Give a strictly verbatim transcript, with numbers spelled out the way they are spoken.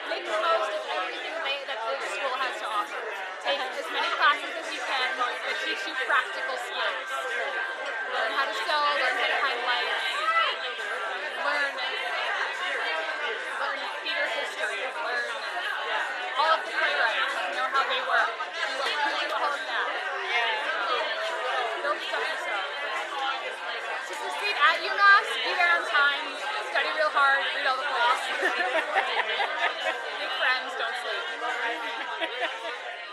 make the most of everything they, that the school has to offer. Take as many classes as you can that teach you practical skills. Learn how to sew, learn how to hang lights, learn, learn theater history, learn all of the playwrights, know how they work. Do all of that. Build stuff yourself. To succeed at UMass, be there on time, study real hard, read all the plays. Make friends, don't sleep.